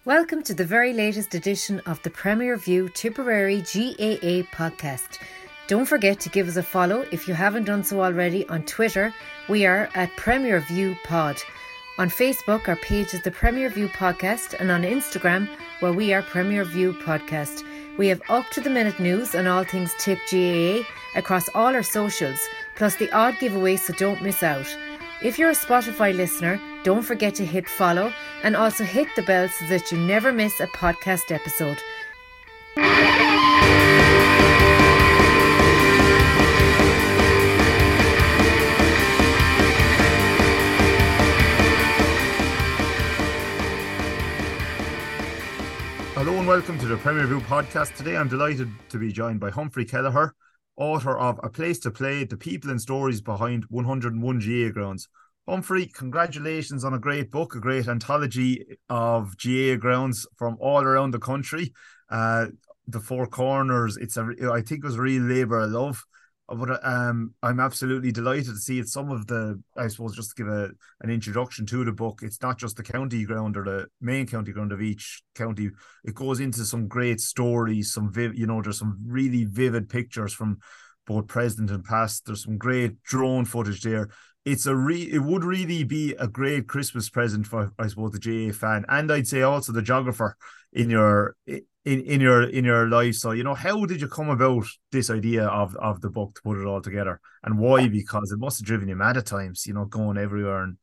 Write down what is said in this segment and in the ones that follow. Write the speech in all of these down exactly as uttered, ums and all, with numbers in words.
Welcome to the very latest edition of the Premier View Tipperary G A A podcast. Don't forget to give us a follow if you haven't done so already on Twitter. We are at Premier View Pod. On Facebook, our page is the Premier View Podcast, and on Instagram, where we are Premier View Podcast. We have up-to-the-minute news on all things Tip G A A across all our socials, plus the odd giveaway, so don't miss out. If you're a Spotify listener, don't forget to hit follow and also hit the bell so that you never miss a podcast episode. Hello and welcome to the Premier View podcast. Today I'm delighted to be joined by Humphrey Kelleher, author of A Place to Play, The People and Stories Behind one hundred and one G A A Grounds. Humphrey, congratulations on a great book, a great anthology of G A A grounds from all around the country. Uh, the Four Corners, it's a, I think it was a real labour of love. But um, I'm absolutely delighted to see it. Some of the, I suppose, just to give a, an introduction to the book, it's not just the county ground or the main county ground of each county. It goes into some great stories, some, viv- you know, there's some really vivid pictures from both present and past. There's some great drone footage there. It's a re- It would really be a great Christmas present for, I suppose, the G A A fan, and I'd say also the geographer in your in, in your in your life. So, you know, how did you come about this idea of of the book to put it all together, and why? Because it must have driven you mad at times, you know, going everywhere. And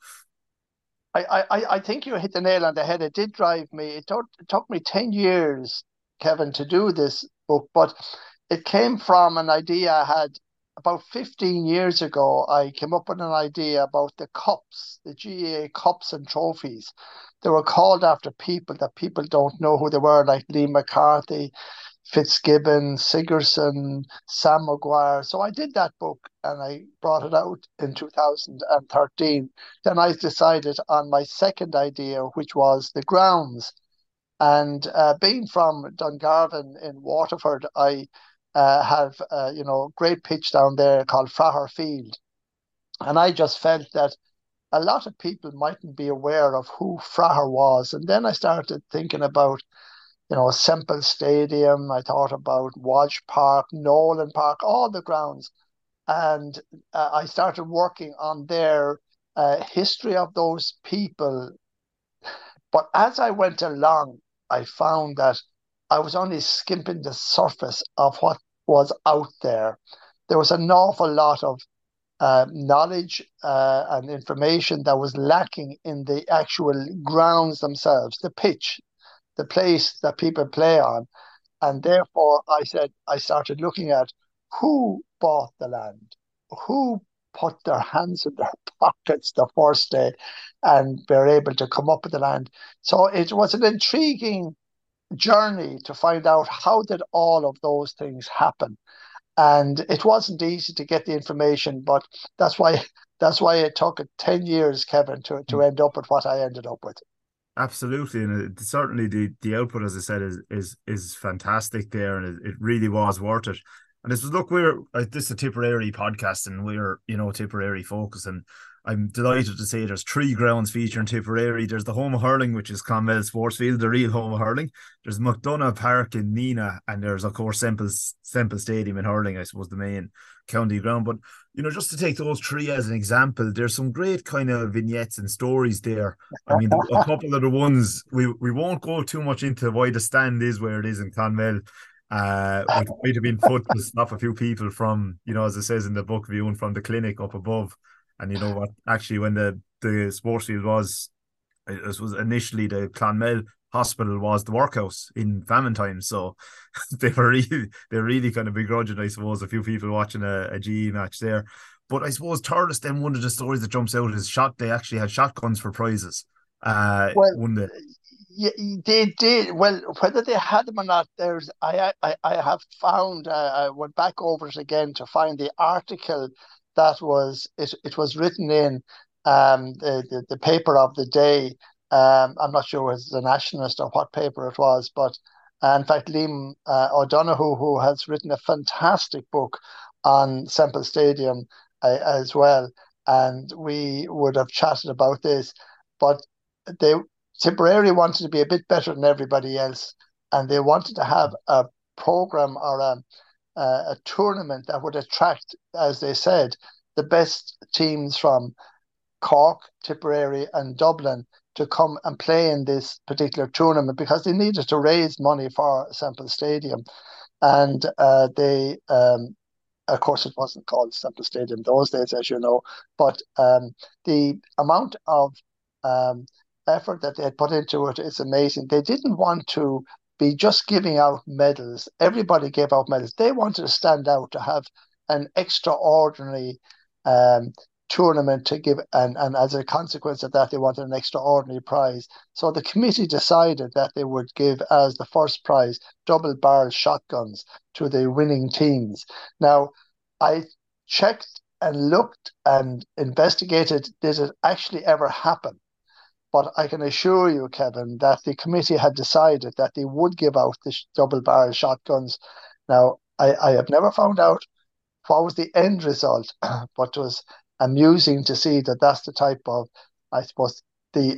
I I I think you hit the nail on the head. It did drive me. It took it took me ten years, Kevin, to do this book, but it came from an idea I had. About fifteen years ago, I came up with an idea about the cups, the G A A cups and trophies. They were called after people that people don't know who they were, like Lee McCarthy, Fitzgibbon, Sigerson, Sam Maguire. So I did that book and I brought it out in two thousand thirteen. Then I decided on my second idea, which was the grounds. And uh, being from Dungarvan in Waterford, I Uh, have uh, you know great pitch down there called Fraher Field, and I just felt that a lot of people mightn't be aware of who Fraher was. And then I started thinking about you know Semple Stadium. I thought about Walsh Park, Nolan Park, all the grounds, and uh, I started working on their uh, history of those people. But as I went along, I found that I was only skimping the surface of what was out there. There was an awful lot of uh, knowledge uh, and information that was lacking in the actual grounds themselves, the pitch, the place that people play on. And therefore, I said, I started looking at who bought the land, who put their hands in their pockets the first day and were able to come up with the land. So it was an intriguing journey to find out how did all of those things happen. And it wasn't easy to get the information, but that's why that's why it took ten years, Kevin, to, to end up with what I ended up with. absolutely, and it, certainly the the output, as I said, is is is fantastic there, and it, it really was worth it. And this was, look, we're uh, this is a Tipperary podcast, and we're, you know, Tipperary focus, and I'm delighted to say there's three grounds featuring Tipperary. There's the home of hurling, which is Clonmel Sports Field, the real home of hurling. There's McDonagh Park in Neenah, and there's, of course, Semple, Semple Stadium in hurling, I suppose, the main county ground. But, you know, just to take those three as an example, there's some great kind of vignettes and stories there. I mean, a couple of the ones, we, we won't go too much into why the stand is where it is in Clonmel. Uh, it might have been put to stop a few people from, you know, as it says in the book, viewing from the clinic up above. And you know what? Actually, when the the sports field was, it was initially the Clonmel Hospital was the workhouse in famine times. So they were really, they really kind of begrudging, I suppose, a few people watching a, a G E match there. But I suppose Thurles, then one of the stories that jumps out is shot. They actually had shotguns for prizes. Uh, Well, one day. yeah, they did. Well, whether they had them or not, there's I I, I have found. Uh, I went back over it again to find the article that was it. It was written in um the the, the paper of the day. Um, I'm not sure it was the Nationalist or what paper it was, but uh, in fact, Liam uh, O'Donoghue, who has written a fantastic book on Semple Stadium uh, as well, and we would have chatted about this, but they Tipperary wanted to be a bit better than everybody else, and they wanted to have a program or a, a, a tournament that would attract, as they said, the best teams from Cork, Tipperary, and Dublin to come and play in this particular tournament because they needed to raise money for Semple Stadium. And uh, they, um, of course, it wasn't called Semple Stadium those days, as you know, but um, the amount of um, effort that they had put into it is amazing. They didn't want to be just giving out medals. Everybody gave out medals. They wanted to stand out, to have an extraordinary um, tournament to give, and, and as a consequence of that, they wanted an extraordinary prize. So the committee decided that they would give as the first prize double barrel shotguns to the winning teams. Now, I checked and looked and investigated, did it actually ever happen? But I can assure you, Kevin, that the committee had decided that they would give out the double barrel shotguns. Now, I, I have never found out what was the end result, but it was amusing to see that that's the type of, I suppose, the,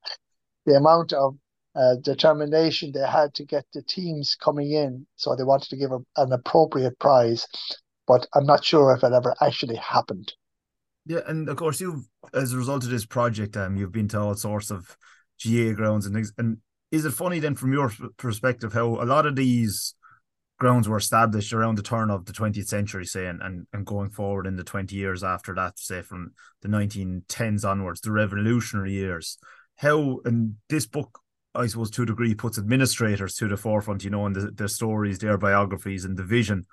the amount of uh, determination they had to get the teams coming in. So they wanted to give a, an appropriate prize, but I'm not sure if it ever actually happened. Yeah, and of course, you've, as a result of this project, um, you've been to all sorts of G A A grounds and things. And is it funny then, from your perspective, how a lot of these grounds were established around the turn of the twentieth century, say, and, and, and going forward in the twenty years after that, say from the nineteen tens onwards, the revolutionary years? How, and this book, I suppose, to a degree, puts administrators to the forefront, you know, and the, their stories, their biographies, and the vision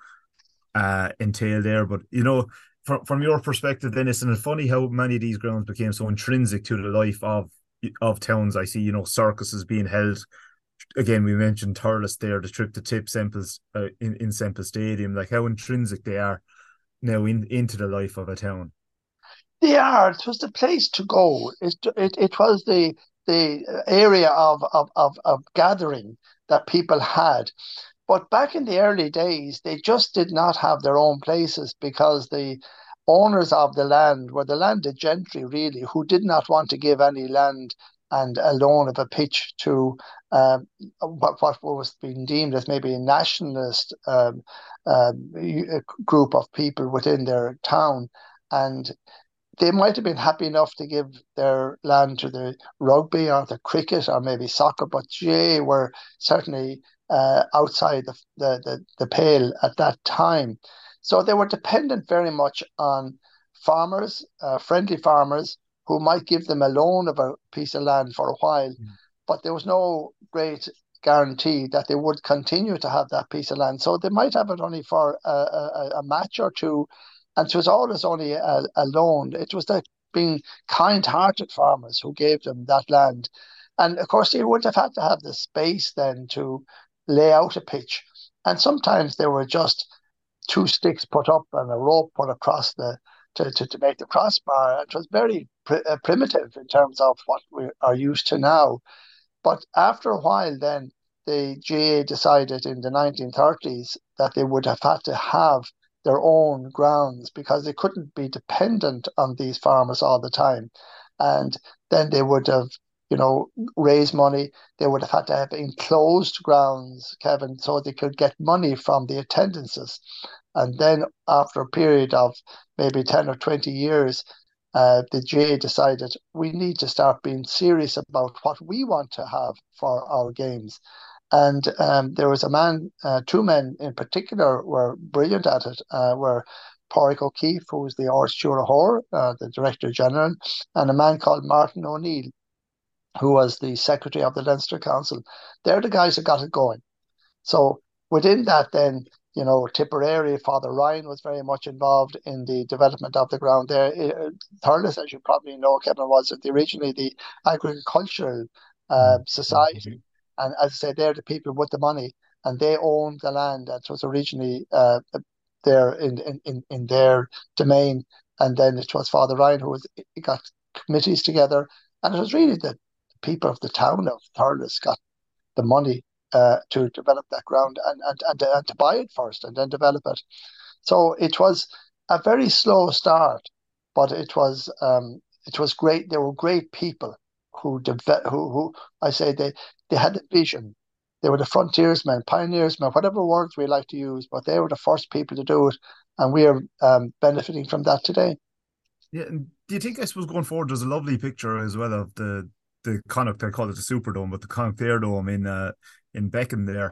uh, entailed there. But, you know, from, from your perspective, then, isn't it funny how many of these grounds became so intrinsic to the life of of towns? I see, you know, circuses being held. Again, we mentioned Thurles there, the trip to Tip Semple's uh, in, in Semple Stadium, like how intrinsic they are now in, into the life of a town. They are. It was the place to go. It it, it was the the area of, of, of, of gathering that people had. But back in the early days, they just did not have their own places because the owners of the land were the landed gentry, really, who did not want to give any land and a loan of a pitch to um, what, what was being deemed as maybe a nationalist um, um, group of people within their town. And they might have been happy enough to give their land to the rugby or the cricket or maybe soccer, but G A A were certainly uh, outside the, the, the, the pale at that time. So they were dependent very much on farmers, uh, friendly farmers, who might give them a loan of a piece of land for a while, mm. but there was no great guarantee that they would continue to have that piece of land. So they might have it only for a, a, a match or two, and it was always only a, a loan. It was the being kind-hearted farmers who gave them that land. And of course, they would have had to have the space then to lay out a pitch. And sometimes there were just two sticks put up and a rope put across the to, to, to make the crossbar. It was very pr- uh, primitive in terms of what we are used to now. But after a while, then the G A A decided in the nineteen thirties that they would have had to have their own grounds because they couldn't be dependent on these farmers all the time. And then they would have, you know, raised money. They would have had to have enclosed grounds, Kevin, so they could get money from the attendances. And then after a period of maybe ten or twenty years, uh, the G A A decided we need to start being serious about what we want to have for our games. And um, there was a man, uh, two men in particular were brilliant at it, uh, were Pádraig O'Keefe, who was the Ard Siúr Chóir, uh, the Director General, and a man called Martin O'Neill, who was the Secretary of the Leinster Council. They're the guys who got it going. So within that then, you know, Tipperary, Father Ryan was very much involved in the development of the ground there. Thurles, as you probably know, Kevin, was originally the agricultural uh, society. Mm-hmm. And as I said, they're the people with the money, and they owned the land that was originally uh, there in, in, in their domain. And then it was Father Ryan who was, got committees together. And it was really the people of the town of Thurles got the money uh, to develop that ground and, and, and, and to buy it first and then develop it. So it was a very slow start, but it was um, it was great. There were great people who deve- who who I say they they had a vision. They were the frontiersmen, pioneersmen, whatever words we like to use, but they were the first people to do it, and we are um, benefiting from that today. Yeah, and do you think, I suppose, going forward, there's a lovely picture as well of the the Connacht, they call it the Superdome, but the Connacht Dome in uh in Beacon there,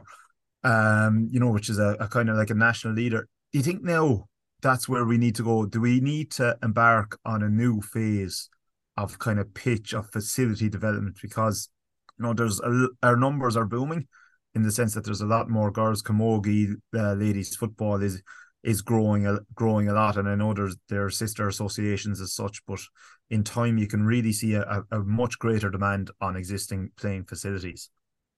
um, you know, which is a, a kind of like a national leader. Do you think now that's where we need to go? Do we need to embark on a new phase of kind of pitch of facility development? Because you know, there's a, our numbers are booming in the sense that there's a lot more girls camogie, uh, ladies football is is growing a growing a lot, and I know there's there are sister associations as such, but in time you can really see a, a much greater demand on existing playing facilities.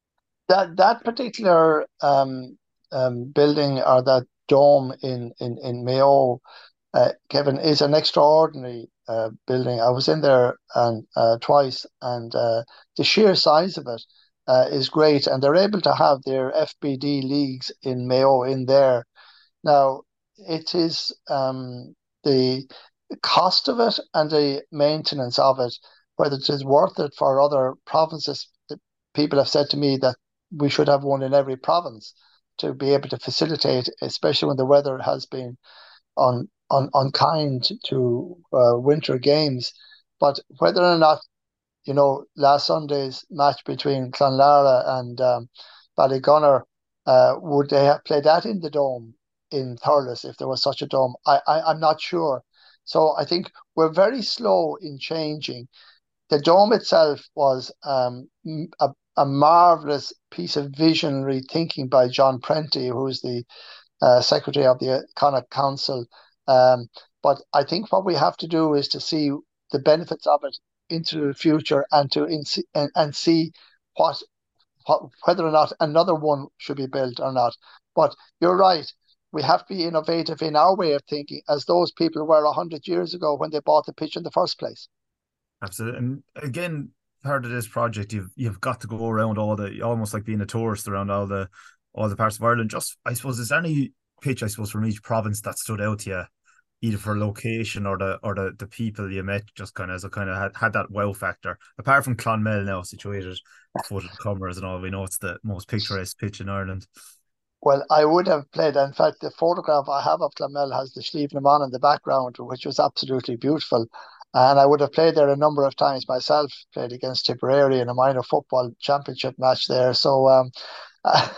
That that particular um, um, building, or that dome in in in Mayo, uh, Kevin, is an extraordinary uh, building. I was in there and uh, twice, and uh, the sheer size of it uh, is great, and they're able to have their F B D leagues in Mayo in there. Now, it is um, the cost of it and the maintenance of it, whether it is worth it for other provinces. The people have said to me that we should have one in every province to be able to facilitate, especially when the weather has been un, un, unkind to uh, winter games. But whether or not, you know, last Sunday's match between Clonlara and um, Ballygunner, uh, would they have played that in the dome in Thurles if there was such a dome? I, I, I'm not sure. So I think we're very slow in changing. The dome itself was um, a, a marvelous piece of visionary thinking by John Prenty, who's the uh, secretary of the Connacht Council. Um, but I think what we have to do is to see the benefits of it into the future, and to in, and, and see what, what whether or not another one should be built or not. But you're right. We have to be innovative in our way of thinking, as those people were a hundred years ago when they bought the pitch in the first place. Absolutely. And again, part of this project, you've you've got to go around all the, almost like being a tourist around all the all the parts of Ireland. Just, I suppose, is there any pitch, I suppose, from each province that stood out to you, either for location or the or the, the people you met, just kind of as a kind of had, had that wow factor? Apart from Clonmel now, situated footed comers and all, we know it's the most picturesque pitch in Ireland. Well, I would have played. In fact, the photograph I have of Clonmel has the Slieve na Mon in the background, which was absolutely beautiful. And I would have played there a number of times myself, played against Tipperary in a minor football championship match there. So um, I,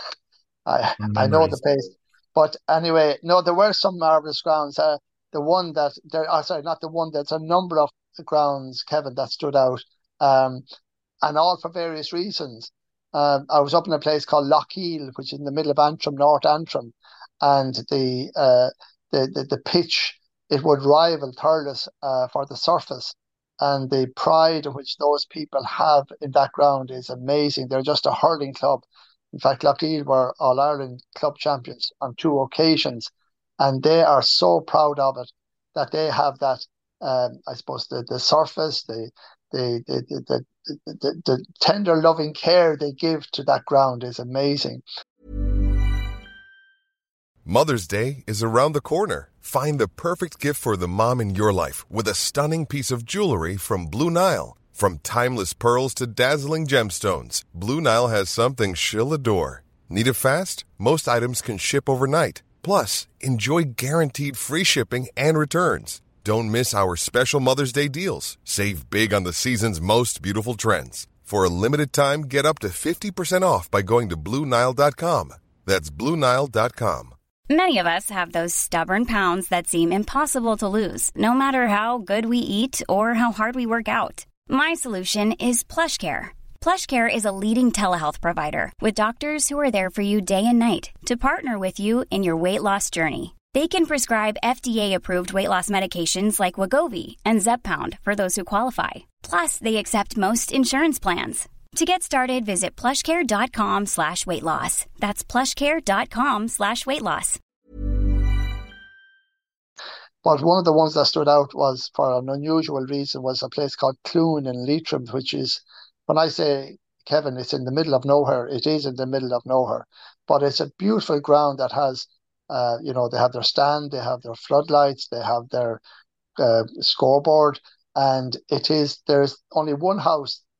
I know the place. But anyway, no, there were some marvellous grounds. Uh, the one that, there, oh, sorry, not the one, there's a number of grounds, Kevin, that stood out, um, and all for various reasons. Um, I was up in a place called Lochiel, which is in the middle of Antrim, North Antrim, and the uh, the, the the pitch, it would rival Thurles uh, for the surface, and the pride which those people have in that ground is amazing. They're just a hurling club. In fact, Lochiel were All Ireland club champions on two occasions, and they are so proud of it that they have that. Um, I suppose the the surface, the the the the, the, the, the tender loving care they give to that ground is amazing. Mother's Day is around the corner. Find the perfect gift for the mom in your life with a stunning piece of jewelry from Blue Nile. From timeless pearls to dazzling gemstones, Blue Nile has something she'll adore. Need it fast? Most items can ship overnight. Plus, enjoy guaranteed free shipping and returns. Don't miss our special Mother's Day deals. Save big on the season's most beautiful trends. For a limited time, get up to fifty percent off by going to Blue Nile dot com. That's Blue Nile dot com. Many of us have those stubborn pounds that seem impossible to lose, no matter how good we eat or how hard we work out. My solution is PlushCare. PlushCare is a leading telehealth provider with doctors who are there for you day and night to partner with you in your weight loss journey. They can prescribe F D A-approved weight loss medications like Wegovy and Zepbound for those who qualify. Plus, they accept most insurance plans. To get started, visit plushcare.com slash weight loss. That's plushcare.com slash weight loss. But one of the ones that stood out was, for an unusual reason, was a place called Clune in Leitrim, which is, when I say, Kevin, it's in the middle of nowhere, it is in the middle of nowhere. But it's a beautiful ground that has, uh, you know, they have their stand, they have their floodlights, they have their uh, scoreboard, and it is, there's only one house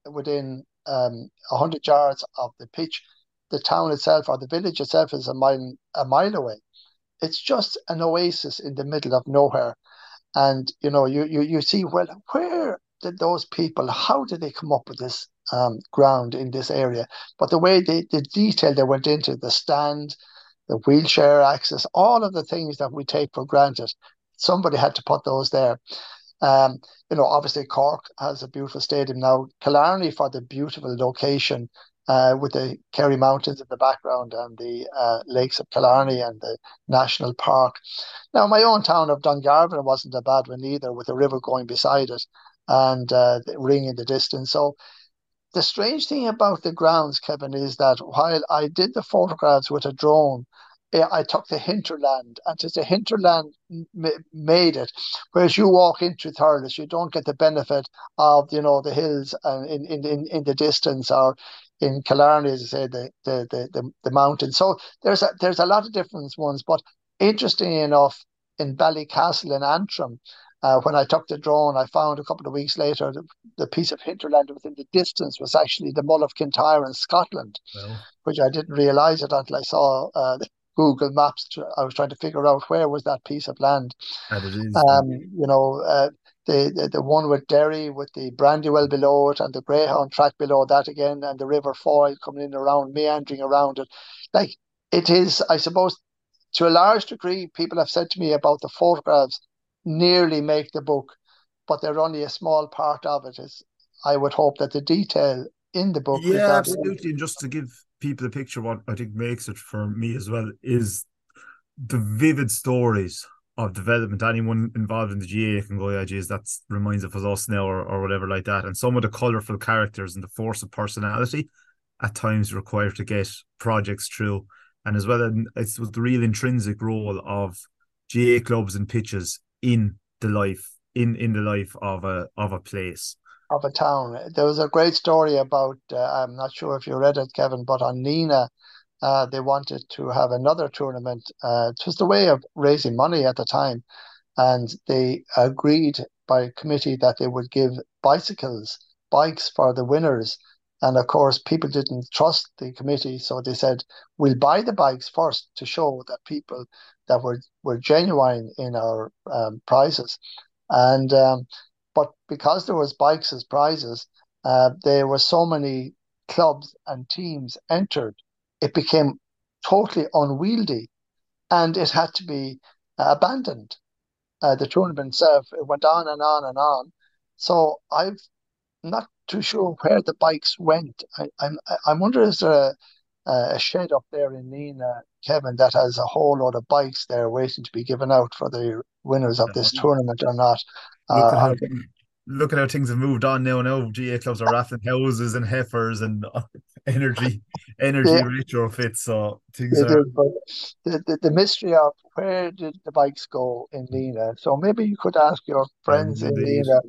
within um, one hundred yards of the pitch. The town itself or the village itself is a mile a mile away. It's just an oasis in the middle of nowhere. And, you know, you, you, you see, well, where did those people, how did they come up with this um, ground in this area? But the way they, the detail they went into, the stand, the wheelchair access, all of the things that we take for granted, somebody had to put those there. Um, you know, obviously Cork has a beautiful stadium now. Killarney for the beautiful location uh, with the Kerry Mountains in the background and the uh, lakes of Killarney and the National Park. Now, my own town of Dungarvan wasn't a bad one either, with a river going beside it and uh, the ring in the distance. So the strange thing about the grounds, Kevin, is that while I did the photographs with a drone, eh, I took the hinterland, and it's the hinterland m- made it. Whereas you walk into Thurles, you don't get the benefit of, you know, the hills and in, in, in, in the distance, or in Killarney, as I say, the the the the, the mountains. So there's a there's a lot of different ones. But interestingly enough, in Ballycastle in Antrim, uh, when I took the drone, I found a couple of weeks later the, the piece of hinterland within the distance was actually the Mull of Kintyre in Scotland, Well, which I didn't realise it until I saw uh, the Google Maps. I was trying to figure out where was that piece of land. and it is. Um, you know, uh, the, the the one with Derry, with the Brandywell below it, and the Greyhound track below that again, and the River Foyle coming in around, meandering around it. Like, it is, I suppose, to a large degree, people have said to me about the photographs nearly make the book, but they're only a small part of it. Is I would hope that the detail in the book is Yeah, that. absolutely. And just to give people a picture, what I think makes it for me as well is the vivid stories of development. Anyone involved in the G A A can go, yeah, geez, that reminds of us now, or, or whatever like that. And some of the colourful characters and the force of personality at times required to get projects through. And as well, it was the real intrinsic role of G A A clubs and pitches in the life, in, in the life of a of a place. Of a town. There was a great story about, uh, I'm not sure if you read it, Kevin, but on Nina, uh, they wanted to have another tournament. Uh, it was the way of raising money at the time. And they agreed by committee that they would give bicycles, bikes for the winners. And of course, people didn't trust the committee. So they said, we'll buy the bikes first to show that people that were, were genuine in our um, prizes. And um, but because there was bikes as prizes, uh, there were so many clubs and teams entered, it became totally unwieldy, and it had to be uh, abandoned. Uh, the tournament itself, it went on and on and on. So I'm not too sure where the bikes went. I, I'm I wonder, is there a, a shed up there in Nina, Kevin, that has a whole load of bikes there waiting to be given out for the winners of this tournament or not? Look at Uh, how look at how things have moved on now. Now G A A clubs are raffling houses and heifers and energy energy yeah, retrofits. So things it are is, but the, the, the mystery of where did the bikes go in Nina. So maybe you could ask your I friends will in indeed. Nina,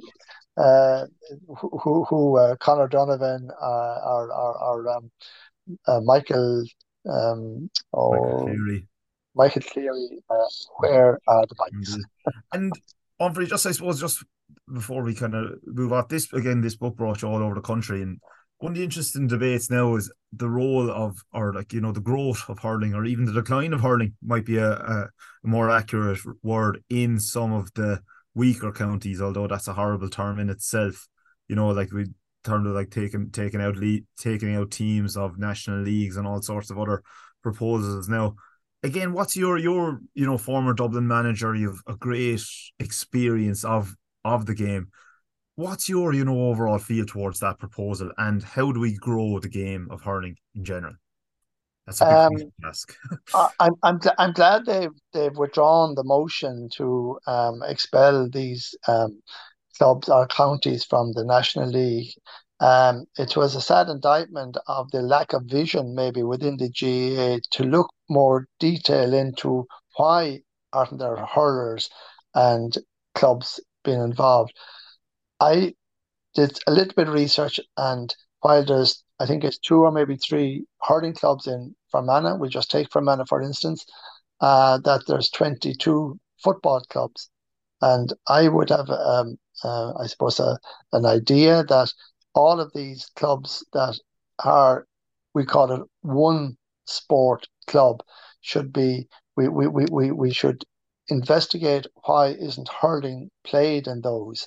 uh, who, who, who uh, Conor Donovan, uh, or, or, or um, uh, Michael, um, Michael or Cleary. Michael Cleary, uh, where are the bikes? Indeed. And Humphrey, just I suppose, just before we kind of move on, this again, this book brought you all over the country, and one of the interesting debates now is the role of, or like, you know, the growth of hurling, or even the decline of hurling, might be a, a, a more accurate word, in some of the weaker counties, although that's a horrible term in itself. You know, like we turned to like taking taking out le- taking out teams of national leagues and all sorts of other proposals now. Again, what's your your you know, former Dublin manager? You've a great experience of of the game. What's your, you know, overall feel towards that proposal, and how do we grow the game of hurling in general? That's a big Um, question to ask. I- I'm I'm gl- I'm glad they've they've withdrawn the motion to um, expel these um, clubs or counties from the National League. Um, it was a sad indictment of the lack of vision, maybe within the G A A, to look more detail into why aren't there hurlers and clubs being involved. I did a little bit of research, and while there's, I think it's two or maybe three hurling clubs in Fermanagh, we'll just take Fermanagh for instance, uh, that there's twenty-two football clubs. And I would have, um, uh, I suppose, a, an idea that all of these clubs that are, we call it one sport club, should be, we, we, we, we, we should investigate why isn't hurling played in those.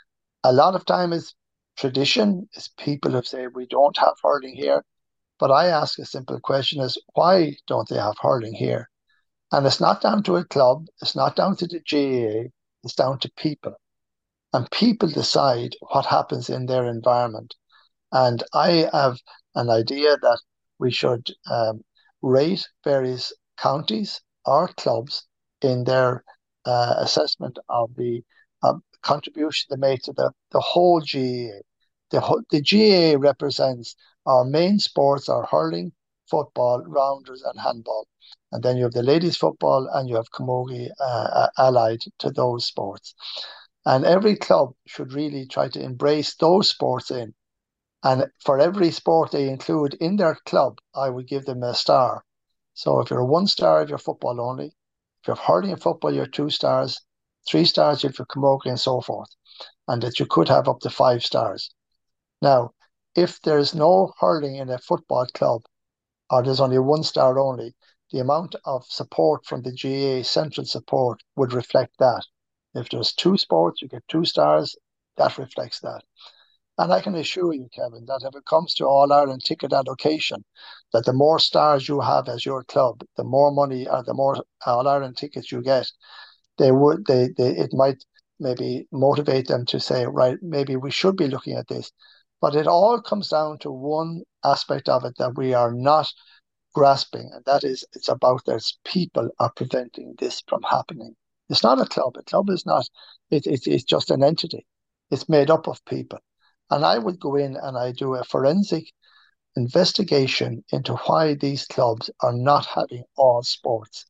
A lot of time is tradition, is people who say we don't have hurling here. But I ask a simple question is, why don't they have hurling here? And it's not down to a club, it's not down to the G A A, it's down to people. And people decide what happens in their environment. And I have an idea that we should um, rate various counties or clubs in their uh, assessment of the um, contribution they made to the, the whole G A A. The, whole, the G A A represents our main sports are hurling, football, rounders, and handball. And then you have the ladies' football and you have camogie uh, allied to those sports. And every club should really try to embrace those sports in. And for every sport they include in their club, I would give them a star. So if you're a one star, if you're football only, if you're hurling and football, you're two stars, three stars if you're camogie and so forth. And that you could have up to five stars. Now, if there's no hurling in a football club, or there's only one star only, the amount of support from the G A A central support would reflect that. If there's two sports, you get two stars, that reflects that. And I can assure you, Kevin, that if it comes to All-Ireland ticket allocation, that the more stars you have as your club, the more money or the more All-Ireland tickets you get, they would they, they it might maybe motivate them to say, right, maybe we should be looking at this. But it all comes down to one aspect of it that we are not grasping, and that is it's about there's people are preventing this from happening. It's not a club. A club is not, it, it, it's just an entity. It's made up of people. And I would go in and I do a forensic investigation into why these clubs are not having all sports.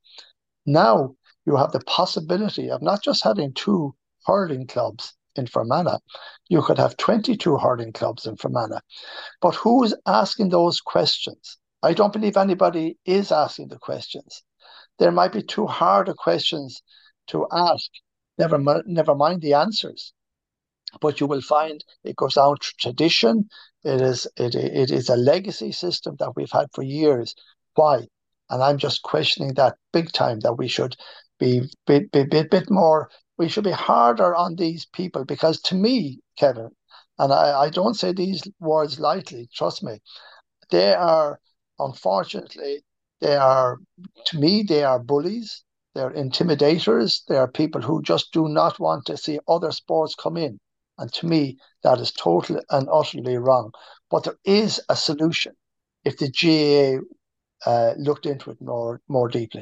Now you have the possibility of not just having two hurling clubs in Fermanagh, you could have twenty-two hurling clubs in Fermanagh. But who's asking those questions? I don't believe anybody is asking the questions. There might be too hard of questions to ask, never, never mind the answers. But you will find it goes down to tradition. It is it, it is a legacy system that we've had for years. Why? And I'm just questioning that big time, that we should be bit bit bit, bit more, we should be harder on these people, because to me, Kevin, and I, I don't say these words lightly, trust me, they are, unfortunately, they are, to me, they are bullies, they're intimidators, they are people who just do not want to see other sports come in. And to me, that is totally and utterly wrong. But there is a solution if the G A A uh, looked into it more, more deeply.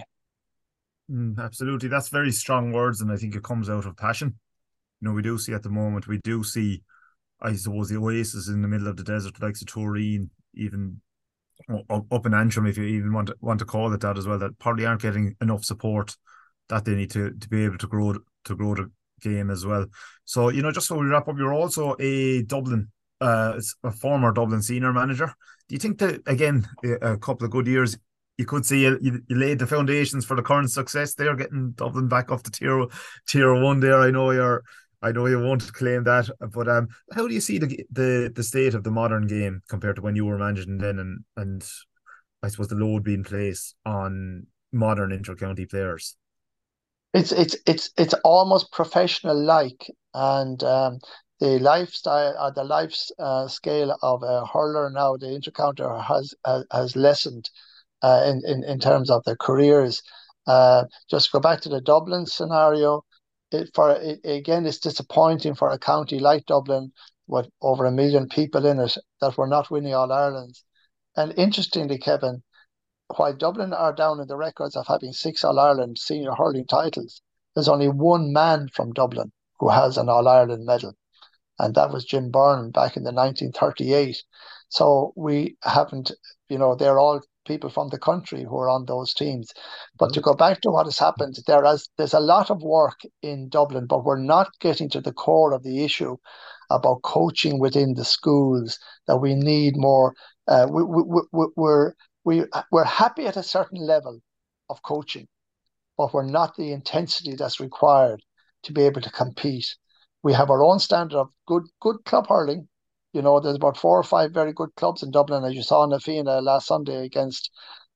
Mm, absolutely. That's very strong words, and I think it comes out of passion. You know, we do see at the moment, we do see, I suppose, the oasis in the middle of the desert, like Turin, even up in Antrim, if you even want to, want to call it that as well, that probably aren't getting enough support that they need to, to be able to grow to grow the game as well. So, you know, just so we wrap up, you're also a Dublin, uh, a former Dublin senior manager. Do you think that, again, a couple of good years, you could see you, you laid the foundations for the current success there, getting Dublin back up to tier tier one there? I know you're, I know you won't claim that, but um, how do you see the the the state of the modern game compared to when you were managing then, and and I suppose the load being placed on modern inter-county players? It's it's it's it's almost professional like, and um, the lifestyle or the life uh, scale of a hurler now, the inter-county has has, has lessened uh, in, in in terms of their careers. Uh, just go back to the Dublin scenario. It, for it, again, it's disappointing for a county like Dublin with over a million people in it that we're not winning All Irelands. And interestingly, Kevin, while Dublin are down in the records of having six All Ireland senior hurling titles, there's only one man from Dublin who has an All Ireland medal, and that was Jim Byrne back in the nineteen thirty-eight. So we haven't, you know, they're all people from the country who are on those teams. But to go back to what has happened, there is there's a lot of work in Dublin, but we're not getting to the core of the issue about coaching within the schools. That we need more. Uh, we, we, we, we're we we're happy at a certain level of coaching, but we're not the intensity that's required to be able to compete. We have our own standard of good good club hurling. You know, there's about four or five very good clubs in Dublin, as you saw in the Fianna last Sunday against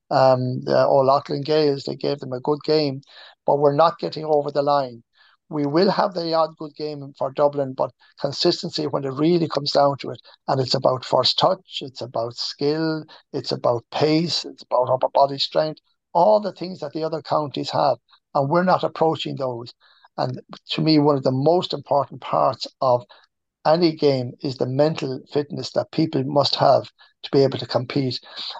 um, the O'Loughlin Gales. They gave them a good game, but we're not getting over the line. We will have the odd good game for Dublin, but consistency when it really comes down to it, and it's about first touch, it's about skill, it's about pace, it's about upper body strength, all the things that the other counties have, and we're not approaching those. And to me, one of the most important parts of any game is the mental fitness that people must have to be able to compete.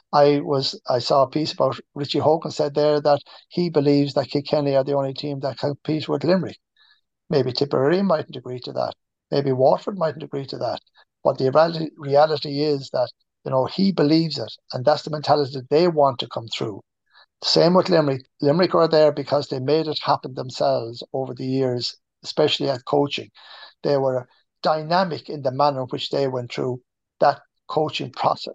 I was I saw a piece about Richie Hogan said there that he believes that Kilkenny are the only team that competes with Limerick. Maybe Tipperary mightn't agree to that. Maybe Waterford mightn't agree to that. But the reality, reality is that, you know, he believes it, and that's the mentality that they want to come through. Same with Limerick. Limerick are there because they made it happen themselves over the years, especially at coaching. They were dynamic in the manner in which they went through that coaching process.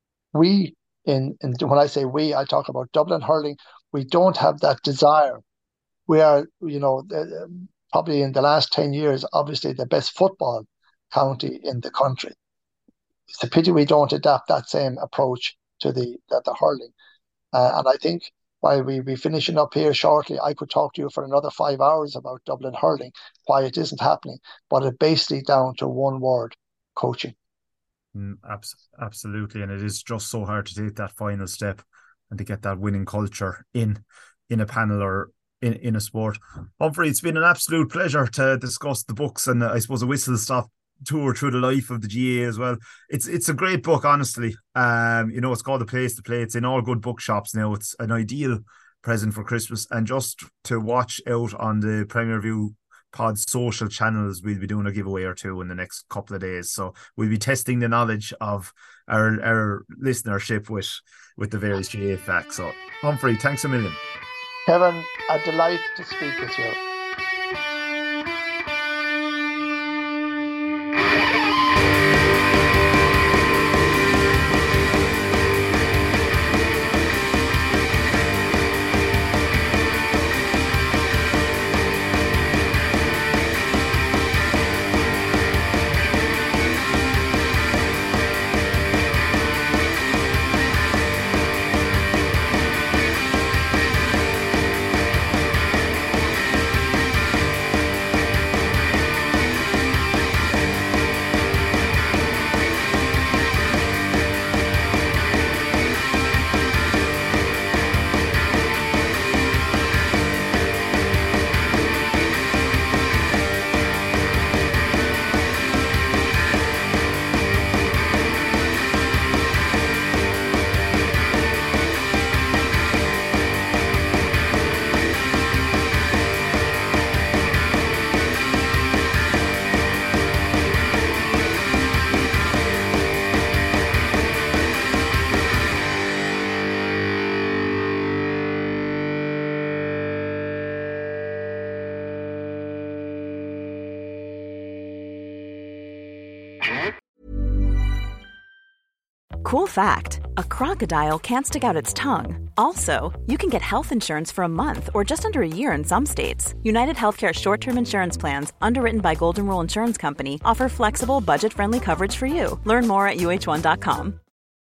We, in, in when I say we, I talk about Dublin hurling, we don't have that desire. We are, you know, probably in the last ten years, obviously the best football county in the country. It's a pity we don't adapt that same approach to the, the, the hurling. Uh, and I think while we be finishing up here shortly, I could talk to you for another five hours about Dublin hurling, why it isn't happening, but it's basically down to one word: coaching. Mm, abs- absolutely, and it is just so hard to take that final step and to get that winning culture in in a panel or in, in a sport. Humphrey, it's been an absolute pleasure to discuss the books and uh, I suppose a whistle-stop tour through the life of the G A A as well. It's it's a great book, honestly. Um, you know, it's called The Place to Play. It's in all good bookshops now. It's an ideal present for Christmas, and just to watch out on the Premier View Pod's social channels, we'll be doing a giveaway or two in the next couple of days. So we'll be testing the knowledge of our our listenership with with the various G A A facts. So Humphrey, thanks a million. Kevin, a delight to speak with you. Cool fact, a crocodile can't stick out its tongue. Also, you can get health insurance for a month or just under a year in some states. United Healthcare short-term insurance plans, underwritten by Golden Rule Insurance Company, offer flexible, budget-friendly coverage for you. Learn more at U H one dot com.